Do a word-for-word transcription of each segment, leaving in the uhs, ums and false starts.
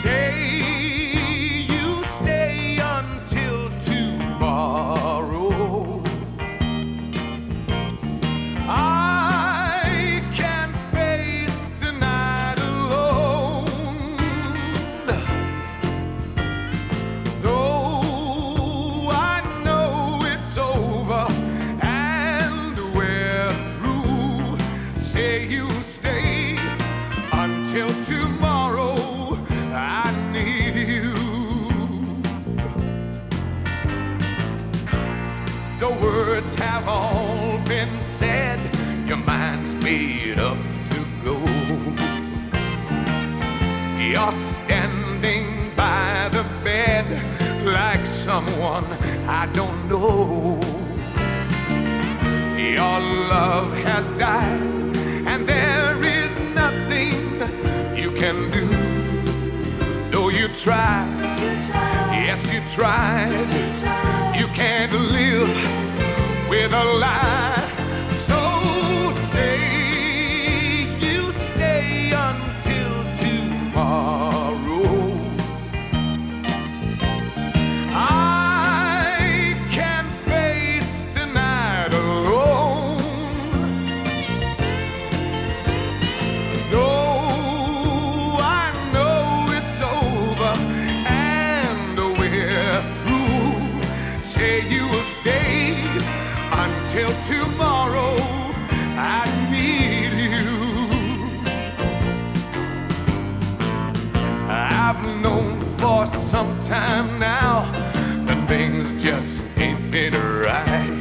Say you stay until tomorrow. I can't face tonight alone. Though I know it's over and we're through. Say you stay until tomorrow. I need you. The words have all been said. Your mind's made up to go. You're standing by the bed like someone I don't know. Your love has died, and there is nothing you can do. Though you try, yes you try, you can't live with a lie. So say you stay until tomorrow. I can't face tonight alone. Though I know it's over and we're through. Say you will stay until tomorrow. I need you. I've known for some time now that things just ain't been right.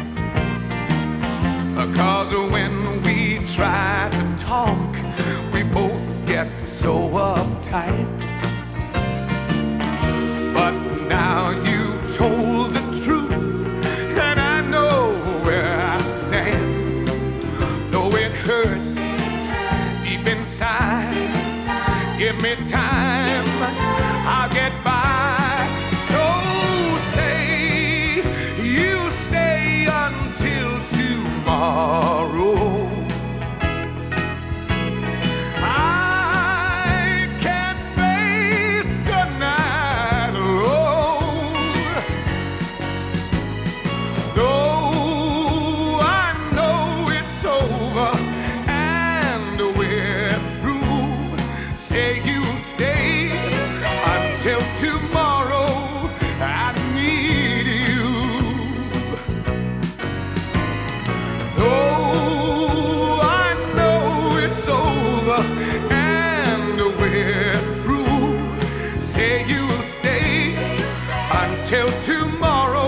Because when we try to talk, we both get so uptight. But now you told the truth, and I know where I stand. Though it hurts deep inside, give me time, I'll get by. So say you stay until tomorrow. I can't face tonight alone. Though I know it's over and we're through. Say you'll stay until tomorrow. I need you. Though I know it's over and we're through. Say you'll stay until tomorrow.